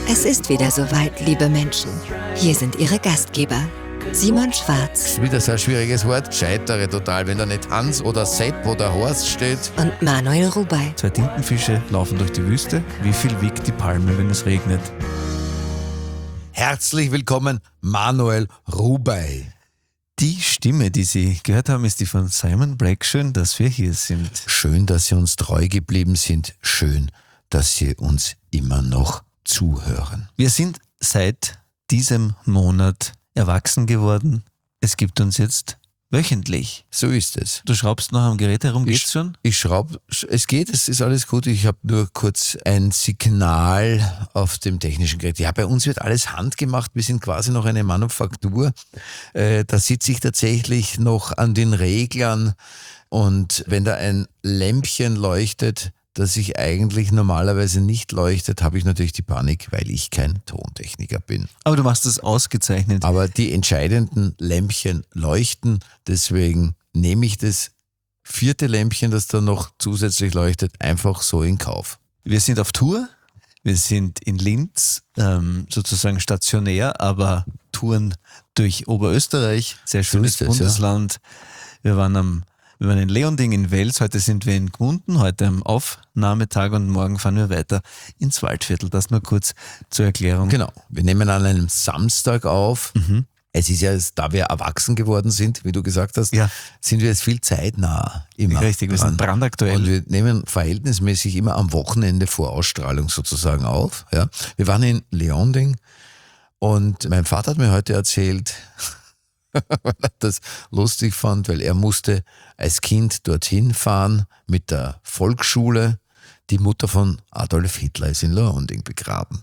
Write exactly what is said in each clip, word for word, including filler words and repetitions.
Es ist wieder soweit, liebe Menschen. Hier sind Ihre Gastgeber, Simon Schwarz. Das ist wieder so ein schwieriges Wort. Scheitere total, wenn da nicht Hans oder Sepp oder Horst steht. Und Manuel Rubey. Zwei Tintenfische laufen durch die Wüste. Wie viel wiegt die Palme, wenn es regnet? Herzlich willkommen, Manuel Rubey. Die Stimme, die Sie gehört haben, ist die von Simon Black. Schön, dass wir hier sind. Schön, dass Sie uns treu geblieben sind. Schön, dass Sie uns immer noch zuhören. Wir sind seit diesem Monat erwachsen geworden. Es gibt uns jetzt wöchentlich. So ist es. Du schraubst noch am Gerät herum, Ich- geht's schon? Ich schraube, es geht, es ist alles gut. Ich habe nur kurz ein Signal auf dem technischen Gerät. Ja, bei uns wird alles handgemacht. Wir sind quasi noch eine Manufaktur. Äh, da sitze ich tatsächlich noch an den Reglern und wenn da ein Lämpchen leuchtet, das ich eigentlich normalerweise nicht leuchtet, habe ich natürlich die Panik, weil ich kein Tontechniker bin. Aber du machst das ausgezeichnet. Aber die entscheidenden Lämpchen leuchten, deswegen nehme ich das vierte Lämpchen, das da noch zusätzlich leuchtet, einfach so in Kauf. Wir sind auf Tour. Wir sind in Linz, ähm, sozusagen stationär, aber touren durch Oberösterreich. Sehr schönes ist es, Bundesland. Wir waren am Wir waren in Leonding in Wels, heute sind wir in Gmunden, heute am Aufnahmetag und morgen fahren wir weiter ins Waldviertel. Das nur kurz zur Erklärung. Genau, wir nehmen an einem Samstag auf. Es ist ja, da wir erwachsen geworden sind, wie du gesagt hast, Ja. sind wir jetzt viel zeitnah immer Richtig, wir sind dran. brandaktuell. Und wir nehmen verhältnismäßig immer am Wochenende vor Ausstrahlung sozusagen auf. Ja. Wir waren in Leonding und mein Vater hat mir heute erzählt, weil er das lustig fand, weil er musste als Kind dorthin fahren mit der Volksschule. Die Mutter von Adolf Hitler ist in Leonding begraben.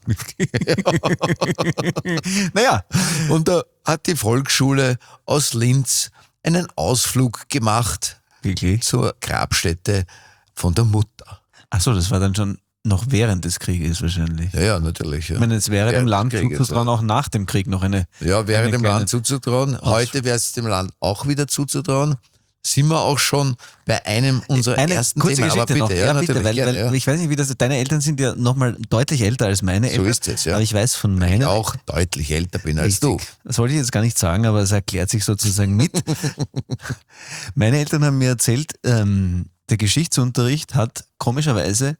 Naja, Und da hat die Volksschule aus Linz einen Ausflug gemacht wirklich. zur Grabstätte von der Mutter. Achso, das war dann schon noch während des Krieges wahrscheinlich. Ja, ja, natürlich. Ja, Ich meine, es wäre dem Während Land des Krieges, zuzutrauen, auch nach dem Krieg noch eine. ja wäre eine dem kleine- Land zuzutrauen. Heute wäre es dem Land auch wieder zuzutrauen. Sind wir auch schon bei einem unserer Eine ersten kurze Themen. Geschichte Aber bitte, noch. ja, bitte, natürlich, weil, gerne, weil ja. ich weiß nicht, wie das. Deine Eltern sind ja nochmal deutlich älter als meine So Eltern. ist es, ja. Aber ich weiß von meinen. Ich auch deutlich älter bin als Richtig. du. Das wollte ich jetzt gar nicht sagen, aber es erklärt sich sozusagen mit. Meine Eltern haben mir erzählt, ähm, der Geschichtsunterricht hat komischerweise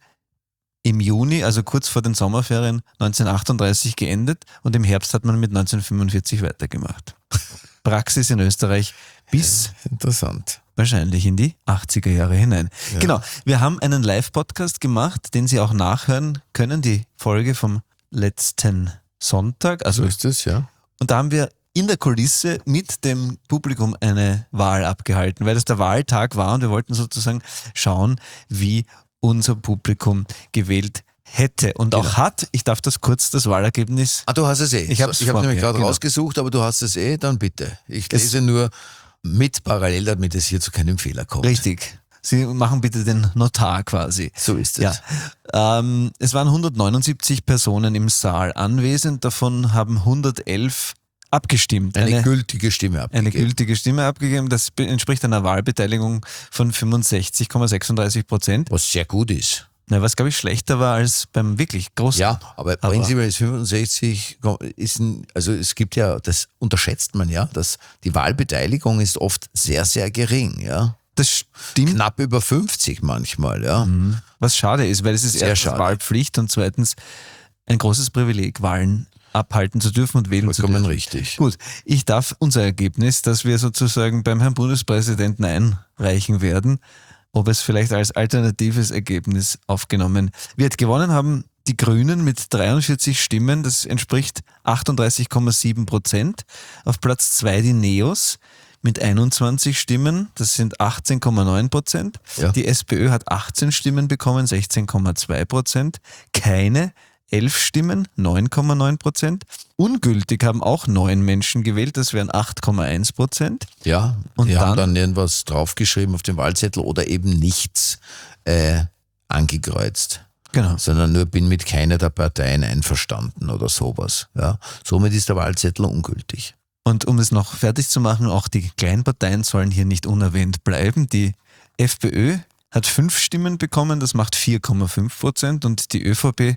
im Juni, also kurz vor den Sommerferien neunzehnhundertachtunddreißig geendet und im Herbst hat man mit neunzehnhundertfünfundvierzig weitergemacht. Praxis in Österreich bis Interessant. wahrscheinlich in die achtziger Jahre hinein. Genau, wir haben einen Live-Podcast gemacht, den Sie auch nachhören können, die Folge vom letzten Sonntag. Also So ist es, ja. und da haben wir in der Kulisse mit dem Publikum eine Wahl abgehalten, weil das der Wahltag war und wir wollten sozusagen schauen, wie unser Publikum gewählt hätte und auch hat. Ich darf das kurz, das Wahlergebnis. Ah, du hast es eh. Ich hab's ich habe vor nämlich mir, gerade genau. rausgesucht, aber du hast es eh, dann bitte. Ich Es- lese nur mit parallel, damit es hier zu keinem Fehler kommt. Richtig. Sie machen bitte den Notar quasi. So ist es. Ja. Ähm, es waren hundertneunundsiebzig Personen im Saal anwesend, davon haben hundertelf abgestimmt. Eine, gültige Stimme abgegeben. Eine gültige Stimme abgegeben. Das be- entspricht einer Wahlbeteiligung von fünfundsechzig Komma sechsunddreißig Prozent. Was sehr gut ist. Na, was, glaube ich, schlechter war als beim wirklich großen. Ja, aber, Aber- prinzipiell ist fünfundsechzig, ist ein, also es gibt ja, das unterschätzt man ja, dass die Wahlbeteiligung ist oft sehr, sehr gering, ja. Das stimmt. Knapp über fünfzig manchmal, ja. Was schade ist, weil es ist Sehr erstens schade. Wahlpflicht und zweitens ein großes Privileg, Wahlen abhalten zu dürfen und wählen zu Vollkommen dürfen. richtig. Gut, ich darf unser Ergebnis, das wir sozusagen beim Herrn Bundespräsidenten einreichen werden, ob es vielleicht als alternatives Ergebnis aufgenommen wird. Gewonnen haben die Grünen mit dreiundvierzig Stimmen, das entspricht achtunddreißig Komma sieben Prozent. Auf Platz zwei die Neos mit einundzwanzig Stimmen, das sind achtzehn Komma neun Prozent. Ja. Die SPÖ hat achtzehn Stimmen bekommen, sechzehn Komma zwei Prozent. Keine elf Stimmen, neun Komma neun Prozent. Ungültig haben auch neun Menschen gewählt, das wären acht Komma eins Prozent. Ja, Und die dann- haben dann irgendwas draufgeschrieben auf dem Wahlzettel oder eben nichts äh, angekreuzt. Genau. Sondern nur bin mit keiner der Parteien einverstanden oder sowas. Ja. Somit ist der Wahlzettel ungültig. Und um es noch fertig zu machen, auch die Kleinparteien sollen hier nicht unerwähnt bleiben. Die FPÖ hat fünf Stimmen bekommen, das macht vier Komma fünf Prozent und die ÖVP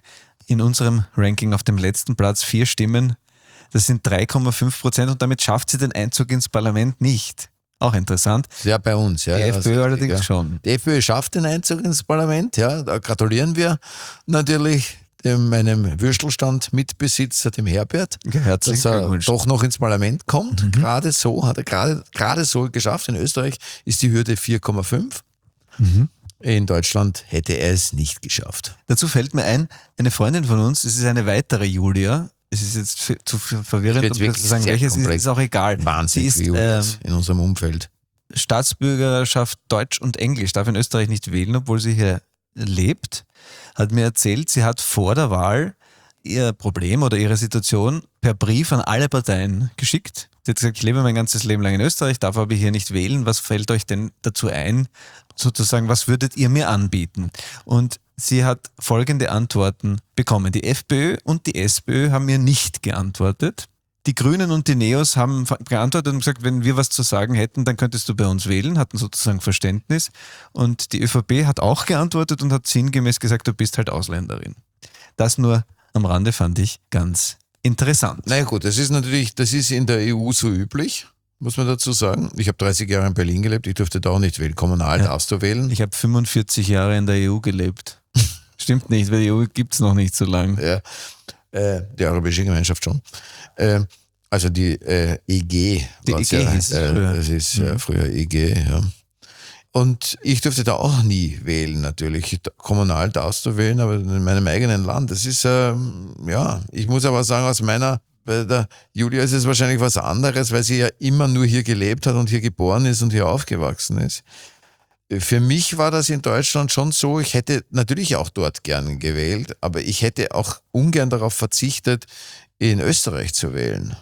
in unserem Ranking auf dem letzten Platz, vier Stimmen. Das sind drei Komma fünf Prozent und damit schafft sie den Einzug ins Parlament nicht. Auch interessant. Ja, bei uns. Ja, Die ja, FPÖ also, allerdings ja. schon. Die FPÖ schafft den Einzug ins Parlament, ja, da gratulieren wir natürlich dem, meinem Würstelstand-Mitbesitzer, dem Herbert, Herzlichen dass er Glückwunsch. doch noch ins Parlament kommt. Mhm. Gerade so, hat er gerade, gerade so geschafft. In Österreich ist die Hürde vier Komma fünf. Mhm. In Deutschland hätte er es nicht geschafft. Dazu fällt mir ein, eine Freundin von uns, es ist eine weitere Julia, es ist jetzt f- zu verwirrend, Wird um das wirklich zu sagen, sehr welches ist, komplex. ist auch egal. Wahnsinnig Sie viel ist ähm, in unserem Umfeld. Staatsbürgerschaft Deutsch und Englisch, darf in Österreich nicht wählen, obwohl sie hier lebt, hat mir erzählt, sie hat vor der Wahl ihr Problem oder ihre Situation per Brief an alle Parteien geschickt. Sie hat gesagt, ich lebe mein ganzes Leben lang in Österreich, darf aber hier nicht wählen. Was fällt euch denn dazu ein? Sozusagen, was würdet ihr mir anbieten? Und sie hat folgende Antworten bekommen. Die FPÖ und die SPÖ haben mir nicht geantwortet. Die Grünen und die Neos haben geantwortet und gesagt, wenn wir was zu sagen hätten, dann könntest du bei uns wählen, hatten sozusagen Verständnis. Und die ÖVP hat auch geantwortet und hat sinngemäß gesagt, du bist halt Ausländerin. Das nur am Rande fand ich ganz interessant. Na ja, gut, das ist natürlich, das ist in der E U so üblich, muss man dazu sagen. Ich habe dreißig Jahre in Berlin gelebt, ich durfte da auch nicht wählen. Kommunal Ja. darfst du wählen. Ich habe fünfundvierzig Jahre in der E U gelebt. Stimmt nicht, weil die E U gibt es noch nicht so lange. Ja, äh, die Europäische Gemeinschaft schon. Äh, also die äh, E G. Die war's E G ja, hieß es äh, früher. Das ist äh, Mhm. früher E G, ja. Und ich durfte da auch nie wählen, natürlich. Kommunal darfst du wählen, aber in meinem eigenen Land. Das ist, ähm, ja, ich muss aber sagen, aus meiner, bei der Julia ist es wahrscheinlich was anderes, weil sie ja immer nur hier gelebt hat und hier geboren ist und hier aufgewachsen ist. Für mich war das in Deutschland schon so, ich hätte natürlich auch dort gern gewählt, aber ich hätte auch ungern darauf verzichtet, in Österreich zu wählen.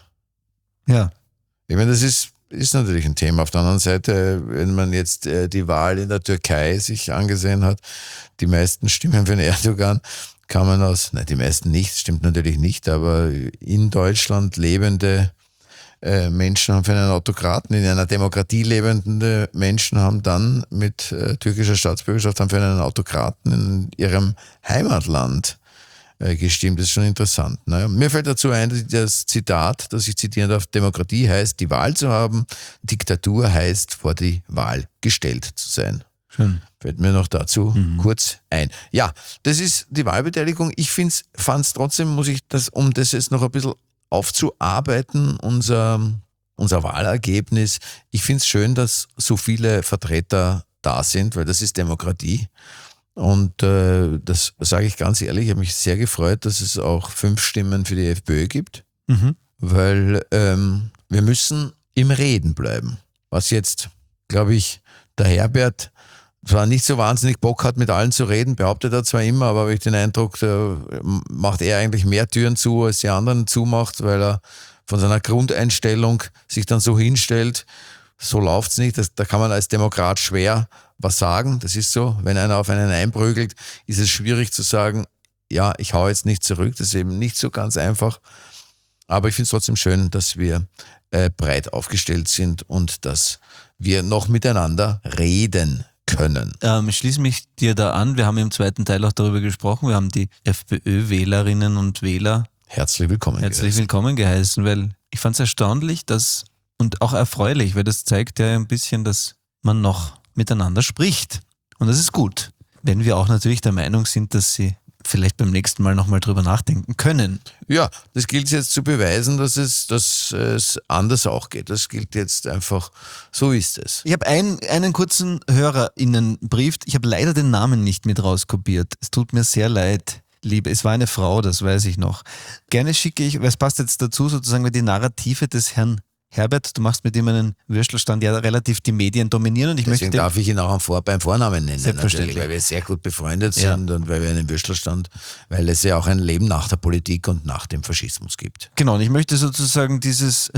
Ja. Ich meine, das ist, ist natürlich ein Thema. Auf der anderen Seite, wenn man jetzt äh, die Wahl in der Türkei sich angesehen hat, die meisten Stimmen für den Erdogan kamen aus, nein, die meisten nicht, stimmt natürlich nicht, aber in Deutschland lebende äh, Menschen haben für einen Autokraten, in einer Demokratie lebende Menschen haben dann mit äh, türkischer Staatsbürgerschaft haben für einen Autokraten in ihrem Heimatland äh, gestimmt. Das ist schon interessant. Naja, mir fällt dazu ein, das Zitat, das ich zitieren darf: Demokratie heißt, die Wahl zu haben, Diktatur heißt, vor die Wahl gestellt zu sein. Schön. Fällt mir noch dazu Mhm. kurz ein. Ja, das ist die Wahlbeteiligung. Ich fand es trotzdem, muss ich das, um das jetzt noch ein bisschen aufzuarbeiten, unser, unser Wahlergebnis. Ich finde es schön, dass so viele Vertreter da sind, weil das ist Demokratie. Und äh, das sage ich ganz ehrlich, ich habe mich sehr gefreut, dass es auch fünf Stimmen für die FPÖ gibt, Mhm. weil ähm, wir müssen im Reden bleiben. Was jetzt, glaube ich, der Herbert zwar nicht so wahnsinnig Bock hat, mit allen zu reden, behauptet er zwar immer, aber habe ich den Eindruck, da macht er eigentlich mehr Türen zu, als die anderen zumacht, weil er von seiner Grundeinstellung sich dann so hinstellt, so läuft's nicht. Das, da kann man als Demokrat schwer was sagen. Das ist so. Wenn einer auf einen einprügelt, ist es schwierig zu sagen, ja, ich hau jetzt nicht zurück. Das ist eben nicht so ganz einfach. Aber ich finde es trotzdem schön, dass wir äh, breit aufgestellt sind und dass wir noch miteinander reden können. Ähm, ich schließe mich dir da an. Wir haben im zweiten Teil auch darüber gesprochen. Wir haben die FPÖ-Wählerinnen und Wähler Herzlich willkommen. herzlich gewesen. willkommen geheißen, weil ich fand es erstaunlich, dass und auch erfreulich, weil das zeigt ja ein bisschen, dass man noch miteinander spricht. Und das ist gut, wenn wir auch natürlich der Meinung sind, dass sie vielleicht beim nächsten Mal nochmal drüber nachdenken können. Ja, das gilt jetzt zu beweisen, dass es, dass es anders auch geht. Das gilt jetzt einfach, so ist es. Ich habe ein, einen kurzen HörerInnenbrief. Ich habe leider den Namen nicht mit rauskopiert. Es tut mir sehr leid, Liebe. Es war eine Frau, das weiß ich noch. Gerne schicke ich, weil es passt jetzt dazu, sozusagen, weil die Narrative des Herrn Herbert, du machst mit ihm einen Würstelstand, ja relativ die Medien dominieren und ich Deswegen möchte... darf ich ihn auch am Vor- beim Vornamen nennen, Selbstverständlich. natürlich, weil wir sehr gut befreundet Ja. sind und weil wir einen Würstelstand, weil es ja auch ein Leben nach der Politik und nach dem Faschismus gibt. Genau, und ich möchte sozusagen dieses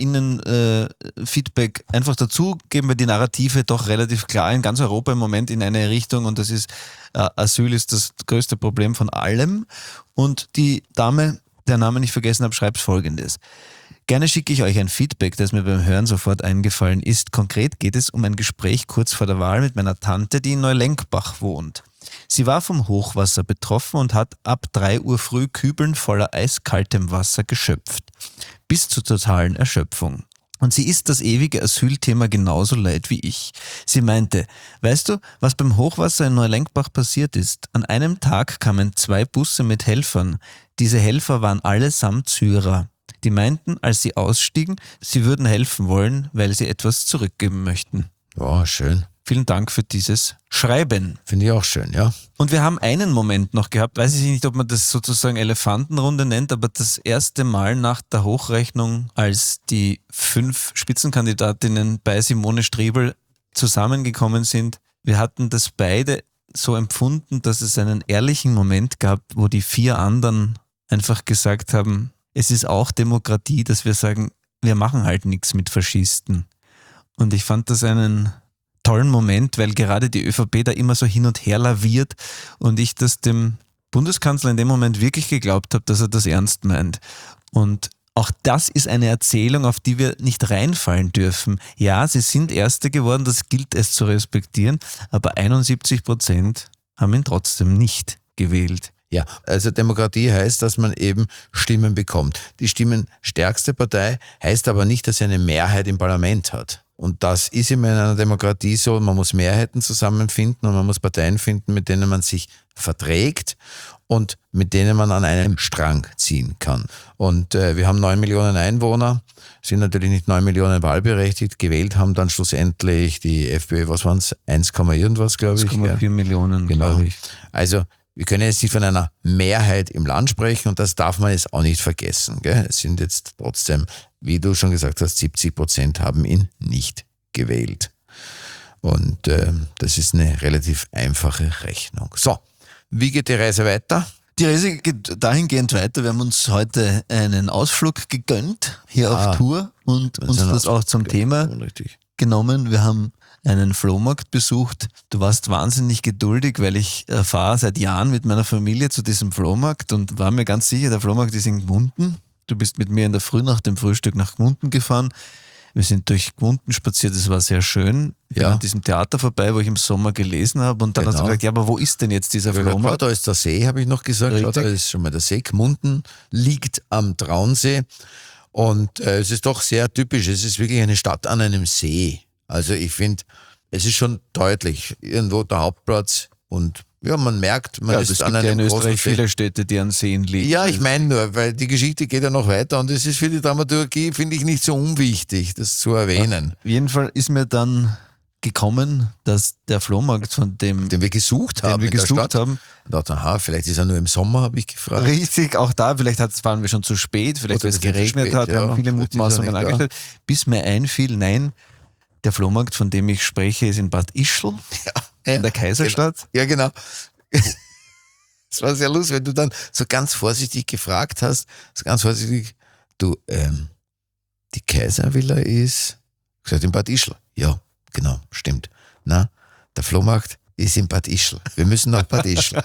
HörerInnen-Feedback einfach dazugeben, weil die Narrative doch relativ klar in ganz Europa im Moment in eine Richtung und das ist, äh, Asyl ist das größte Problem von allem. Und die Dame, der Namen ich vergessen habe, schreibt Folgendes. Gerne schicke ich euch ein Feedback, das mir beim Hören sofort eingefallen ist. Konkret geht es um ein Gespräch kurz vor der Wahl mit meiner Tante, die in Neulenkbach wohnt. Sie war vom Hochwasser betroffen und hat ab drei Uhr früh Kübeln voller eiskaltem Wasser geschöpft. Bis zur totalen Erschöpfung. Und sie ist das ewige Asylthema genauso leid wie ich. Sie meinte, weißt du, was beim Hochwasser in Neulenkbach passiert ist? An einem Tag kamen zwei Busse mit Helfern. Diese Helfer waren allesamt Syrer. Die meinten, als sie ausstiegen, sie würden helfen wollen, weil sie etwas zurückgeben möchten. Ja, schön. Vielen Dank für dieses Schreiben. Finde ich auch schön, ja. Und wir haben einen Moment noch gehabt, weiß ich nicht, ob man das sozusagen Elefantenrunde nennt, aber das erste Mal nach der Hochrechnung, als die fünf Spitzenkandidatinnen bei Simone Striebel zusammengekommen sind, wir hatten das beide so empfunden, dass es einen ehrlichen Moment gab, wo die vier anderen einfach gesagt haben, es ist auch Demokratie, dass wir sagen, wir machen halt nichts mit Faschisten. Und ich fand das einen tollen Moment, weil gerade die ÖVP da immer so hin und her laviert und ich das dem Bundeskanzler in dem Moment wirklich geglaubt habe, dass er das ernst meint. Und auch das ist eine Erzählung, auf die wir nicht reinfallen dürfen. Ja, sie sind Erste geworden, das gilt es zu respektieren, aber einundsiebzig Prozent haben ihn trotzdem nicht gewählt. Ja, also Demokratie heißt, dass man eben Stimmen bekommt. Die stimmenstärkste Partei heißt aber nicht, dass sie eine Mehrheit im Parlament hat. Und das ist immer in einer Demokratie so, man muss Mehrheiten zusammenfinden und man muss Parteien finden, mit denen man sich verträgt und mit denen man an einem Strang ziehen kann. Und äh, wir haben neun Millionen Einwohner, sind natürlich nicht neun Millionen wahlberechtigt, gewählt haben dann schlussendlich die FPÖ, was waren es, eins, irgendwas, glaube ich. eins Komma vier Millionen, genau. glaube ich. Also wir können jetzt nicht von einer Mehrheit im Land sprechen und das darf man jetzt auch nicht vergessen. Gell? Es sind jetzt trotzdem, wie du schon gesagt hast, siebzig Prozent haben ihn nicht gewählt. Und äh, das ist eine relativ einfache Rechnung. So, wie geht die Reise weiter? Die Reise geht dahingehend weiter. Wir haben uns heute einen Ausflug gegönnt, hier Ah, auf Tour und uns das auch zum Thema Richtig. genommen. Wir haben einen Flohmarkt besucht. Du warst wahnsinnig geduldig, weil ich äh, fahre seit Jahren mit meiner Familie zu diesem Flohmarkt und war mir ganz sicher, der Flohmarkt ist in Gmunden. Du bist mit mir in der Früh nach dem Frühstück nach Gmunden gefahren. Wir sind durch Gmunden spaziert, es war sehr schön. Wir Ja. sind an diesem Theater vorbei, wo ich im Sommer gelesen habe und dann hast du Genau. gesagt, ja, aber wo ist denn jetzt dieser Ja, Flohmarkt? da ist der See, habe ich noch gesagt. Schau, da Richtig. ist schon mal der See. Gmunden liegt am Traunsee und äh, es ist doch sehr typisch. Es ist wirklich eine Stadt an einem See. Also ich finde, es ist schon deutlich, irgendwo der Hauptplatz und ja, man merkt, man Ja, ist es an gibt ja einem in großen Österreich See. viele Städte, die an Seen liegen. Ja, ich meine nur, weil die Geschichte geht ja noch weiter und es ist für die Dramaturgie, finde ich, nicht so unwichtig, das zu erwähnen. Auf jeden Fall ist mir dann gekommen, dass der Flohmarkt, von dem, Den wir gesucht den haben wir in der gesucht Stadt. haben, Ich dachte, aha, vielleicht ist er nur im Sommer, habe ich gefragt. richtig, auch da, vielleicht hat, waren wir schon zu spät, vielleicht Oder weil es wir sind zu geregnet spät, hat, wir ja, haben viele vielleicht ist er Mutmaßungen nicht da. angestellt, bis mir einfiel, nein, der Flohmarkt, von dem ich spreche, ist in Bad Ischl, Ja, in der Kaiserstadt. Ja, genau. Es war sehr lustig, wenn du dann so ganz vorsichtig gefragt hast, so ganz vorsichtig, du, ähm, die Kaiservilla ist, gesagt, in Bad Ischl. Ja, genau, stimmt. Na, der Flohmarkt ist in Bad Ischl. Wir müssen nach Bad Ischl.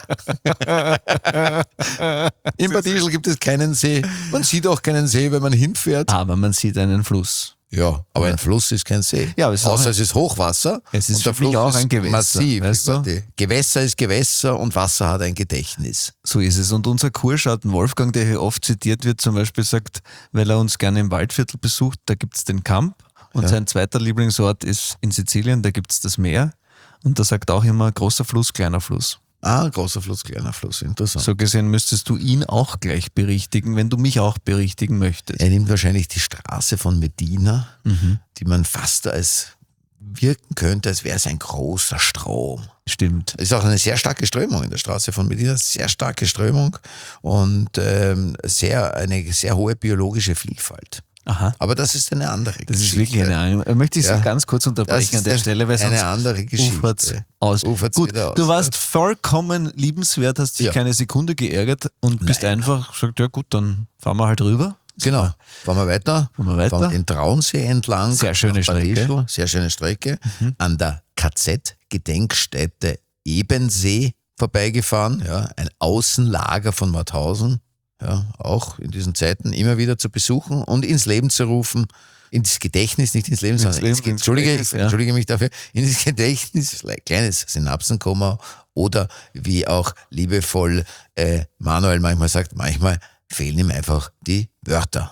In Bad Ischl gibt es keinen See. Man sieht auch keinen See, wenn man hinfährt. Aber man sieht einen Fluss. Ja, aber ein Fluss ist kein See. Ja, aber es ist auch Außer ein- es ist Hochwasser. Es ist und der für mich Fluss auch ein ist Gewässer, Massiv. weißt du? Die Gewässer ist Gewässer und Wasser hat ein Gedächtnis. So ist es. Und unser Kurschatten Wolfgang, der hier oft zitiert wird, zum Beispiel sagt, weil er uns gerne im Waldviertel besucht, da gibt es den Kamp und Ja. sein zweiter Lieblingsort ist in Sizilien, da gibt es das Meer. Und da sagt auch immer großer Fluss, kleiner Fluss. Ah, großer Fluss, kleiner Fluss, interessant. So gesehen müsstest du ihn auch gleich berichtigen, wenn du mich auch berichtigen möchtest. Er nimmt wahrscheinlich die Straße von Medina, Mhm. die man fast als wirken könnte, als wäre es ein großer Strom. Stimmt. Es ist auch eine sehr starke Strömung in der Straße von Medina, sehr starke Strömung und ähm, sehr, eine sehr hohe biologische Vielfalt. Aha. Aber das ist eine andere Das ist Geschichte. wirklich eine Ahnung. Möchte ich Sie Ja. ganz kurz Das unterbrechen ist an der eine- Stelle, weil sonst eine andere Geschichte. ufert's aus. Ufert's Gut, wieder aus. du warst vollkommen liebenswert, hast dich Ja. keine Sekunde geärgert und bist Nein. einfach gesagt, ja gut, dann fahren wir halt rüber. Genau. Fahren wir weiter. Fahren wir weiter. Fahren den Traunsee entlang. Sehr schöne nach Bad Strecke. Ischl. Sehr schöne Strecke. An der K Z-Gedenkstätte Ebensee vorbeigefahren. Ja, ein Außenlager von Mauthausen. Ja, auch in diesen Zeiten immer wieder zu besuchen und ins Leben zu rufen. ins Gedächtnis, nicht ins Leben, sondern Leben, ins, ins Entschuldige, Gedächtnis, ja. entschuldige mich dafür, ins Gedächtnis, kleines Synapsenkoma oder wie auch liebevoll äh, Manuel manchmal sagt, manchmal fehlen ihm einfach die Wörter.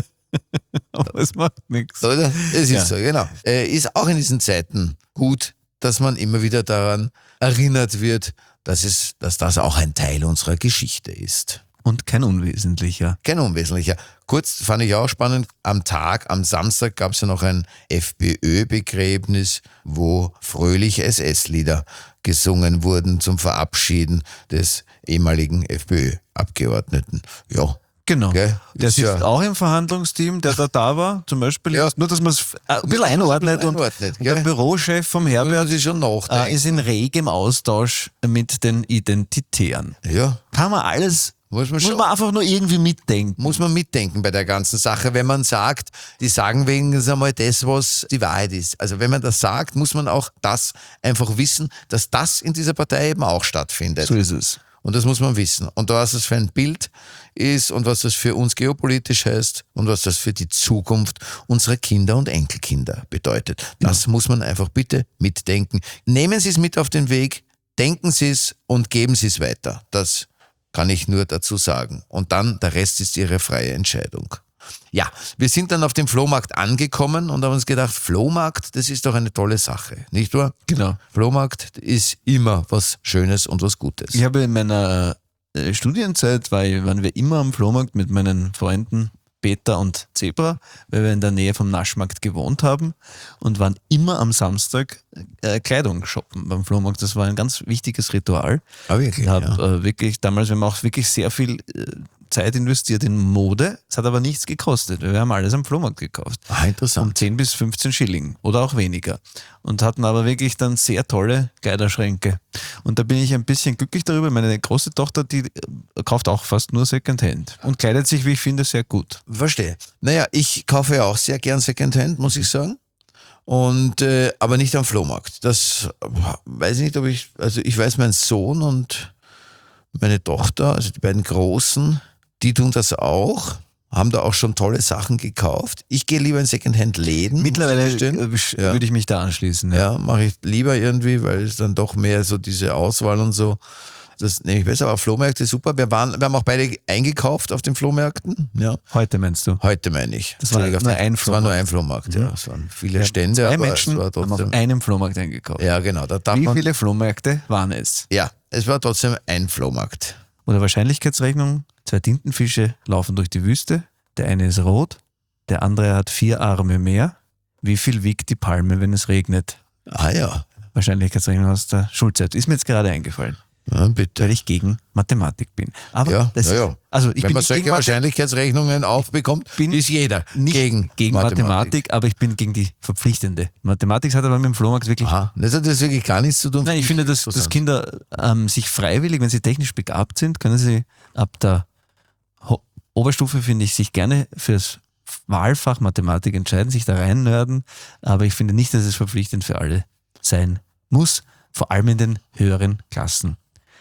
Aber es macht nichts. Oder? Es ist Ja. so, genau. Äh, ist auch in diesen Zeiten gut, dass man immer wieder daran erinnert wird, dass, es, dass das auch ein Teil unserer Geschichte ist. Und kein Unwesentlicher. Kein Unwesentlicher. Kurz fand ich auch spannend, am Tag, am Samstag gab es ja noch ein FPÖ-Begräbnis, wo fröhliche S S-Lieder gesungen wurden zum Verabschieden des ehemaligen FPÖ-Abgeordneten. Ja, Genau. Gell? Der Ist sitzt ja- auch im Verhandlungsteam, der da da war, zum Beispiel. Ja. Nur, dass man es ein bisschen einordnet. Und, einordnet, und der gell? Bürochef vom das Herbert ist schon äh, nachdenken. ist in regem Austausch mit den Identitären. Ja, Kann man alles, muss man muss schon. man einfach nur irgendwie mitdenken. Muss man mitdenken bei der ganzen Sache, wenn man sagt, die sagen wenigstens einmal das, was die Wahrheit ist. Also wenn man das sagt, muss man auch das einfach wissen, dass das in dieser Partei eben auch stattfindet. So ist es. Und das muss man wissen. Und was das für ein Bild ist und was das für uns geopolitisch heißt und was das für die Zukunft unserer Kinder und Enkelkinder bedeutet. Das muss man einfach bitte mitdenken. Nehmen Sie es mit auf den Weg, denken Sie es und geben Sie es weiter. Das kann ich nur dazu sagen. Und dann, der Rest ist Ihre freie Entscheidung. Ja, wir sind dann auf dem Flohmarkt angekommen und haben uns gedacht, Flohmarkt, das ist doch eine tolle Sache, nicht wahr? Genau. Flohmarkt ist immer was Schönes und was Gutes. Ich habe in meiner äh, Studienzeit, war ich, waren wir immer am Flohmarkt mit meinen Freunden Peter und Zebra, weil wir in der Nähe vom Naschmarkt gewohnt haben und waren immer am Samstag äh, Kleidung shoppen beim Flohmarkt. Das war ein ganz wichtiges Ritual. Ah, wirklich? Ich habe Ja. äh, wirklich, damals, wir haben auch wirklich sehr viel äh, Zeit investiert in Mode. Es hat aber nichts gekostet. Wir haben alles am Flohmarkt gekauft. Ah, Um interessant. zehn bis fünfzehn Schilling oder auch weniger. Und hatten aber wirklich dann sehr tolle Kleiderschränke. Und da bin ich ein bisschen glücklich darüber. Meine große Tochter, die äh, kauft auch fast nur Secondhand und kleidet sich, wie ich finde, sehr gut. Verstehe. Naja, ich kaufe ja auch sehr gern Secondhand, muss ich sagen. Und, äh, aber nicht am Flohmarkt. Das äh, weiß ich nicht, ob ich, also ich weiß, mein Sohn und meine Tochter, also die beiden Großen, die tun das auch, haben da auch schon tolle Sachen gekauft. Ich gehe lieber in Secondhand-Läden. Mittlerweile muss ich gestehen. äh, sch- Ja. würde ich mich da anschließen. Ja. Ja, mache ich lieber irgendwie, weil es dann doch mehr so diese Auswahl und so. Das nehme ich besser, aber Flohmärkte super. Wir, waren, wir haben auch beide eingekauft auf den Flohmärkten. Ja. Heute meinst du? Heute meine ich. Das war Entschuldigung, nur auf den- ein Das war nur ein Flohmarkt, ja. Es waren viele Stände, Zwei aber Menschen es war haben auf trotzdem. einem Flohmarkt eingekauft. Ja, genau. Da darf Wie man, viele Flohmärkte waren es? ja, es war trotzdem ein Flohmarkt. Oder Wahrscheinlichkeitsrechnung, zwei Tintenfische laufen durch die Wüste, der eine ist rot, der andere hat vier Arme mehr. Wie viel wiegt die Palme, wenn es regnet? Ah ja, Wahrscheinlichkeitsrechnung aus der Schulzeit. Ist mir jetzt gerade eingefallen, ja bitte. weil ich gegen Mathematik bin. Aber Ja, das, ja, ja. Also ich Wenn bin man nicht solche gegen, Mathe- Wahrscheinlichkeitsrechnungen aufbekommt, bin ist jeder nicht gegen, gegen Mathematik. aber ich bin gegen die verpflichtende. Mathematik hat aber mit dem Flohmarkt wirklich... Aha, das hat das wirklich gar nichts zu tun. Nein, ich finde, dass, dass Kinder ähm, sich freiwillig, wenn sie technisch begabt sind, können sie ab der Ho- Oberstufe, finde ich, sich gerne fürs Wahlfach Mathematik entscheiden, sich da reinnörden, aber ich finde nicht, dass es verpflichtend für alle sein muss, vor allem in den höheren Klassen.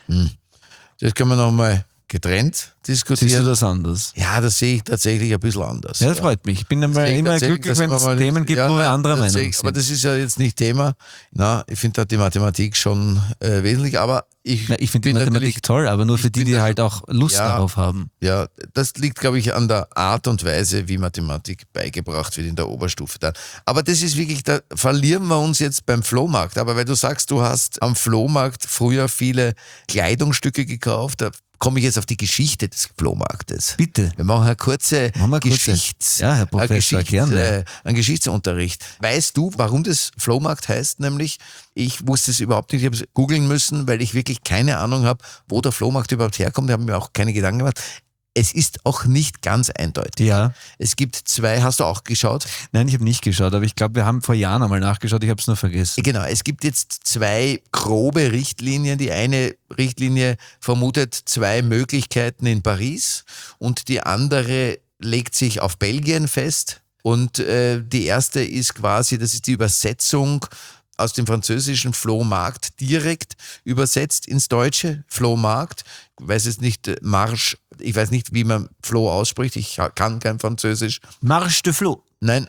Das können wir nochmal getrennt Siehst du diskutieren. das anders? Ja, das sehe ich tatsächlich ein bisschen anders. Ja, das freut mich. Ich bin immer, Deswegen immer erzählen, glücklich, dass wenn wir es mal- Themen gibt, ja, wo wir nein, anderer das sehe Meinung ich, Aber sind. das ist ja jetzt nicht Thema. Na, ich finde da die Mathematik schon äh, wesentlich, aber ich, Na, ich finde die bin Mathematik natürlich- toll, aber nur für die, bin die da- halt auch Lust Ja. darauf haben. Ja, das liegt, glaube ich, an der Art und Weise, wie Mathematik beigebracht wird in der Oberstufe dann. Aber das ist wirklich, da verlieren wir uns jetzt beim Flohmarkt. Aber weil du sagst, du hast am Flohmarkt früher viele Kleidungsstücke gekauft, da komme ich jetzt auf die Geschichte des Flohmarktes. Bitte. Wir machen eine kurze, Machen wir eine kurze- Geschichts, Ja, Herr Professor, eine Geschichts, gerne. äh, einen Geschichtsunterricht. Weißt du, warum das Flohmarkt heißt? Nämlich, ich wusste es überhaupt nicht, ich habe es googeln müssen, weil ich wirklich keine Ahnung habe, wo der Flohmarkt überhaupt herkommt. Ich habe mir auch keine Gedanken gemacht. Es ist auch nicht ganz eindeutig. Ja. Es gibt zwei, hast du auch geschaut? Nein, ich habe nicht geschaut, aber ich glaube, wir haben vor Jahren einmal nachgeschaut, ich habe es nur vergessen. Genau, es gibt jetzt zwei grobe Richtlinien. Die eine Richtlinie vermutet zwei Möglichkeiten in Paris und die andere legt sich auf Belgien fest. Und äh, die erste ist quasi, das ist die Übersetzung aus dem französischen Flohmarkt direkt übersetzt ins Deutsche, Flohmarkt. Ich weiß jetzt nicht, Marsch, ich weiß nicht, wie man Floh ausspricht, ich kann kein Französisch. Marche de Flo. Nein,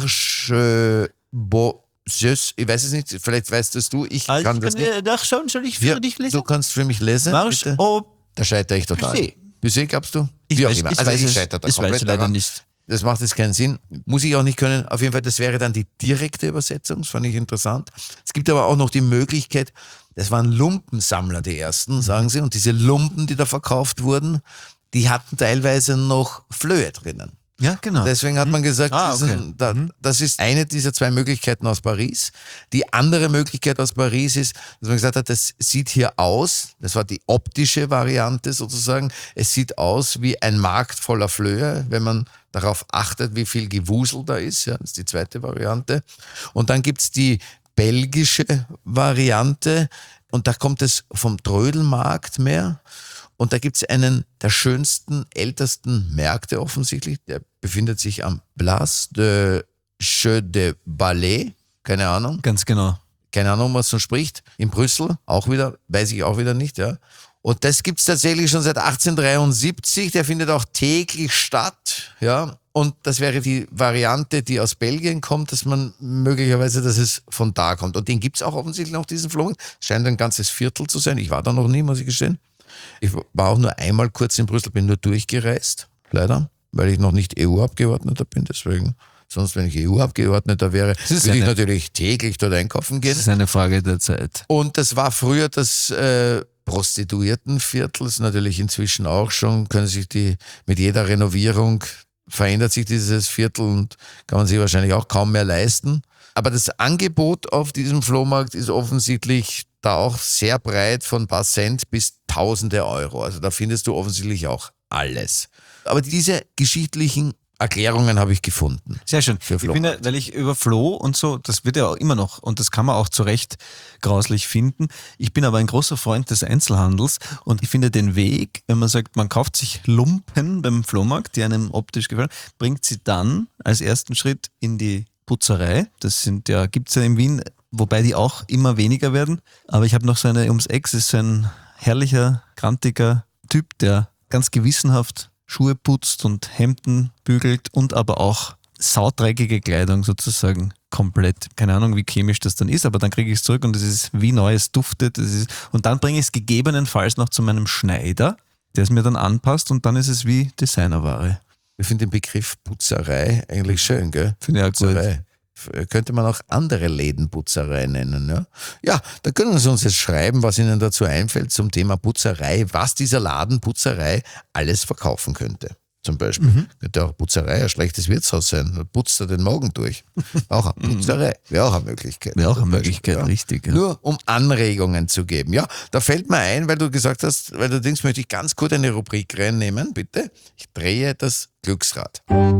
Marche Boisseuse, ich weiß es nicht, vielleicht weißt das du, ich Also kann ich das kann nicht. nachschauen, soll ich für Ja, dich lesen? du kannst für mich lesen, Marche bitte? au Da scheitere ich total. Busset. Busset, glaubst du? Ich Wie auch weiß, immer. ich Also weiß ich es, scheitere da das weiß komplett ich leider daran. nicht. Das macht jetzt keinen Sinn. Muss ich auch nicht können. Auf jeden Fall, das wäre dann die direkte Übersetzung. Das fand ich interessant. Es gibt aber auch noch die Möglichkeit, das waren Lumpensammler, die ersten, sagen sie. Und diese Lumpen, die da verkauft wurden, die hatten teilweise noch Flöhe drinnen. Ja, genau. Deswegen hat man gesagt, Ah, das, okay. ist, da, das ist eine dieser zwei Möglichkeiten aus Paris. Die andere Möglichkeit aus Paris ist, dass man gesagt hat, das sieht hier aus, das war die optische Variante sozusagen, es sieht aus wie ein Markt voller Flöhe, wenn man darauf achtet, wie viel Gewusel da ist. Ja, das ist die zweite Variante. Und dann gibt's die belgische Variante und da kommt es vom Trödelmarkt mehr. Und da gibt es einen der schönsten, ältesten Märkte offensichtlich. Der befindet sich am Place de Jeux de Ballet. Keine Ahnung. Ganz genau. Keine Ahnung, was man spricht. In Brüssel auch wieder, weiß ich auch wieder nicht. Ja. Und das gibt es tatsächlich schon seit achtzehnhundertdreiundsiebzig. Der findet auch täglich statt. Ja. Und das wäre die Variante, die aus Belgien kommt, dass man möglicherweise, dass es von da kommt. Und den gibt es auch offensichtlich noch, diesen Flohmarkt. Scheint ein ganzes Viertel zu sein. Ich war da noch nie, muss ich gestehen. Ich war auch nur einmal kurz in Brüssel, bin nur durchgereist, leider, weil ich noch nicht E U-Abgeordneter bin. Deswegen, sonst, wenn ich E U-Abgeordneter wäre, würde ich eine, natürlich täglich dort einkaufen gehen. Das ist eine Frage der Zeit. Und das war früher das äh, Prostituiertenviertel, ist natürlich inzwischen auch schon, können sich die, mit jeder Renovierung verändert sich dieses Viertel und kann man sich wahrscheinlich auch kaum mehr leisten. Aber das Angebot auf diesem Flohmarkt ist offensichtlich da auch sehr breit, von ein paar Cent bis Tausende Euro. Also da findest du offensichtlich auch alles. Aber diese geschichtlichen Erklärungen habe ich gefunden. Sehr schön. Für ich bin ja, weil ich über Floh und so, das wird ja auch immer noch, und das kann man auch zu Recht grauslich finden. Ich bin aber ein großer Freund des Einzelhandels und ich finde den Weg, wenn man sagt, man kauft sich Lumpen beim Flohmarkt, die einem optisch gefallen, bringt sie dann als ersten Schritt in die Putzerei. Das sind ja, gibt es ja in Wien, wobei die auch immer weniger werden. Aber ich habe noch so eine ums Eck, das ist so ein herrlicher, grantiger Typ, der ganz gewissenhaft Schuhe putzt und Hemden bügelt und aber auch saudreckige Kleidung sozusagen komplett. Keine Ahnung, wie chemisch das dann ist, aber dann kriege ich es zurück und es ist wie neu, es duftet. Es ist, und dann bringe ich es gegebenenfalls noch zu meinem Schneider, der es mir dann anpasst und dann ist es wie Designerware. Ich finde den Begriff Putzerei eigentlich schön, gell? Finde ich auch gut. Putzerei. Könnte man auch andere Läden Putzerei nennen. Ja? Ja, da können Sie uns jetzt schreiben, was Ihnen dazu einfällt zum Thema Putzerei, was dieser Laden Putzerei alles verkaufen könnte. Zum Beispiel mhm. könnte auch Putzerei ein schlechtes Wirtshaus sein. Da putzt er den Magen durch. Auch eine Putzerei wäre auch eine Möglichkeit. Wäre auch eine Möglichkeit, ja. Richtig. Ja. Nur um Anregungen zu geben. Ja, da fällt mir ein, weil du gesagt hast, weil du denkst, möchte ich ganz kurz eine Rubrik reinnehmen, bitte. Ich drehe das Glücksrad.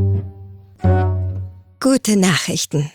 Gute Nachrichten.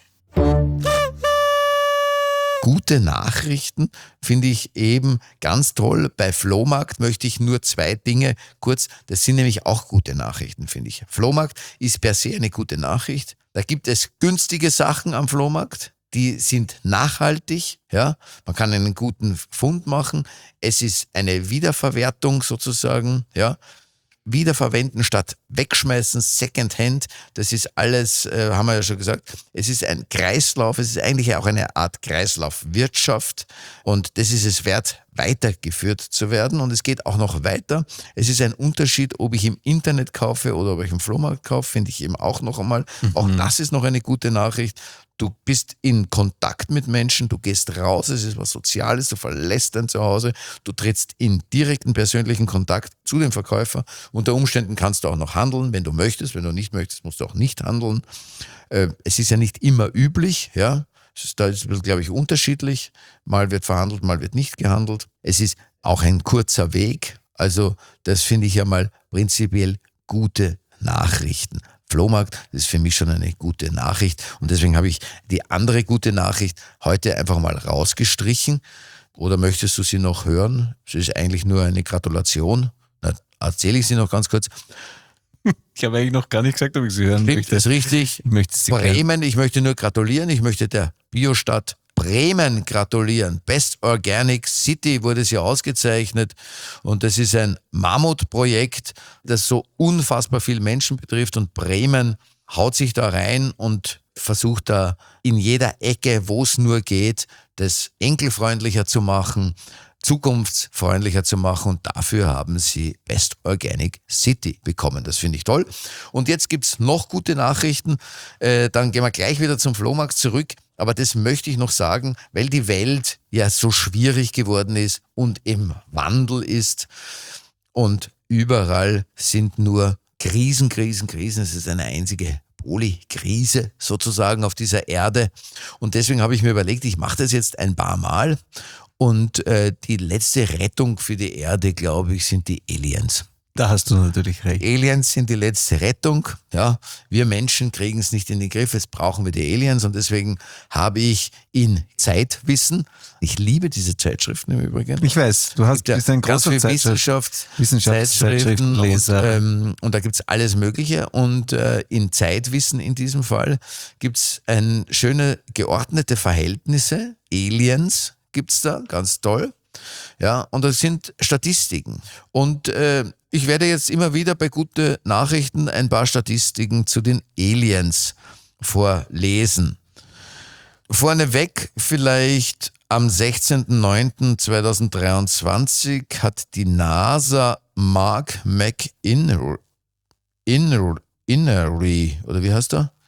Gute Nachrichten finde ich eben ganz toll. Bei Flohmarkt möchte ich nur zwei Dinge kurz, das sind nämlich auch gute Nachrichten, finde ich. Flohmarkt ist per se eine gute Nachricht. Da gibt es günstige Sachen am Flohmarkt, die sind nachhaltig, ja. Man kann einen guten Fund machen. Es ist eine Wiederverwertung sozusagen, ja. Wiederverwenden statt wegschmeißen, Secondhand, das ist alles, äh, haben wir ja schon gesagt, es ist ein Kreislauf, es ist eigentlich auch eine Art Kreislaufwirtschaft und das ist es wert, weitergeführt zu werden und es geht auch noch weiter. Es ist ein Unterschied, ob ich im Internet kaufe oder ob ich im Flohmarkt kaufe, finde ich eben auch noch einmal. Mhm. Auch das ist noch eine gute Nachricht. Du bist in Kontakt mit Menschen, du gehst raus, es ist was Soziales, du verlässt dein Zuhause, du trittst in direkten persönlichen Kontakt zu dem Verkäufer. Unter Umständen kannst du auch noch handeln, wenn du möchtest, wenn du nicht möchtest, musst du auch nicht handeln. Es ist ja nicht immer üblich, ja. Da ist es, glaube ich, unterschiedlich. Mal wird verhandelt, mal wird nicht gehandelt. Es ist auch ein kurzer Weg. Also das finde ich ja mal prinzipiell gute Nachrichten. Flohmarkt, das ist für mich schon eine gute Nachricht und deswegen habe ich die andere gute Nachricht heute einfach mal rausgestrichen. Oder möchtest du sie noch hören? Es ist eigentlich nur eine Gratulation. Na, erzähle ich sie noch ganz kurz. Ich habe eigentlich noch gar nicht gesagt, ob ich sie hören Stimmt, möchte. Das ist richtig. Ich möchte sie Bremen, ich möchte nur gratulieren. Ich möchte der Biostadt Bremen gratulieren. Best Organic City wurde sie ausgezeichnet und das ist ein Mammutprojekt, das so unfassbar viele Menschen betrifft und Bremen haut sich da rein und versucht da in jeder Ecke, wo es nur geht, das enkelfreundlicher zu machen, zukunftsfreundlicher zu machen und dafür haben sie Best Organic City bekommen. Das finde ich toll. Und jetzt gibt's noch gute Nachrichten. Äh, dann gehen wir gleich wieder zum Flohmarkt zurück. Aber das möchte ich noch sagen, weil die Welt ja so schwierig geworden ist und im Wandel ist und überall sind nur Krisen, Krisen, Krisen. Es ist eine einzige Polykrise sozusagen auf dieser Erde. Und deswegen habe ich mir überlegt, ich mache das jetzt ein paar Mal. Und äh, die letzte Rettung für die Erde, glaube ich, sind die Aliens. Da hast du natürlich recht. Aliens sind die letzte Rettung. Ja, wir Menschen kriegen es nicht in den Griff, jetzt brauchen wir die Aliens. Und deswegen habe ich in Zeitwissen, ich liebe diese Zeitschriften im Übrigen. Ich weiß, du hast, bist ein ganz großer viel Wissenschaft, Wissenschaftszeitschriftenleser. Und, ähm, und da gibt's alles Mögliche. Und äh, in Zeitwissen in diesem Fall gibt's ein schöne geordnete Verhältnisse. Aliens gibt's da, ganz toll. Ja, und das sind Statistiken. Und äh, ich werde jetzt immer wieder bei gute Nachrichten ein paar Statistiken zu den Aliens vorlesen. Vorneweg vielleicht am sechzehnten neunten zweitausenddreiundzwanzig hat die NASA Mark McInerney, Innery, oder wie heißt er?